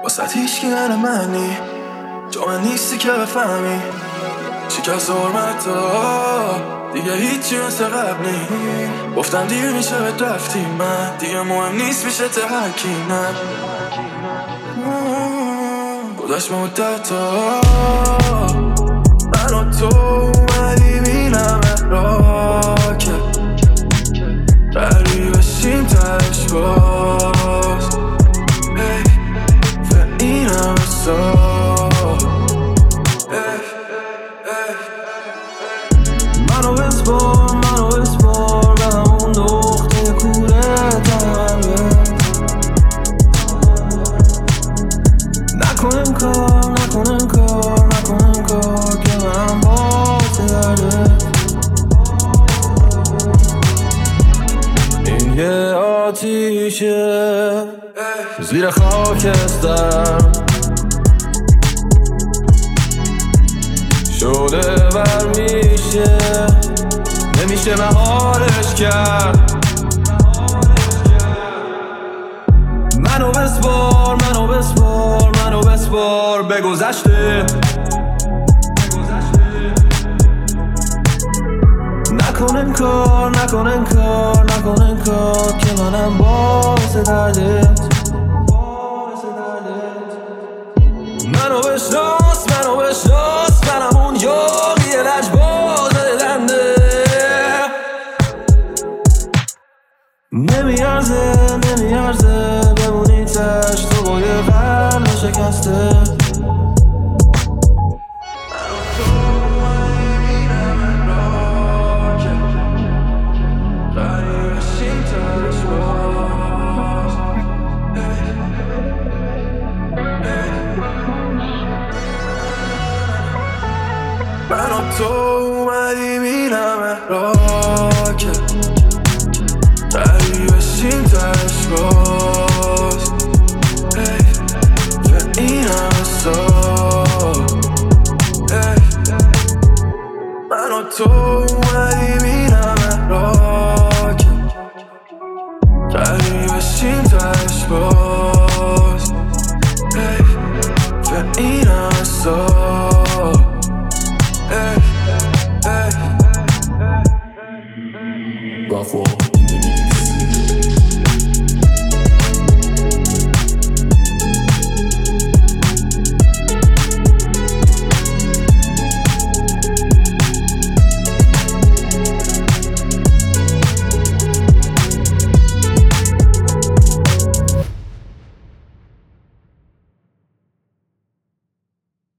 واسه هیچکی منی جا من نیستی که بفهمی شکست حرمتا دیگه هیچی مثل قبل نی گفتم دیر میشه به رفتی من دیگه مهم نیست میشه ته هرکی نه گذاشت مدتا من و تو اومدیم این همه را که قریب بشیم تهش باز و این همه سال منو بسپار به همون نقطه کوره تمامه نکن انکار که من باعث درده این یه آتیشه زیر خاکسترم شعله ور میشه نمیشه مهارش کرد منو بسپار به گذشته نکن انکار که منم باعث دردت منو بشناس منم اون یاقی لجباز دنده نمیارزه بمونی تشت تو با یه قلب شکسته من و تو اومدیم این همه را که قریب بشیم تهش باز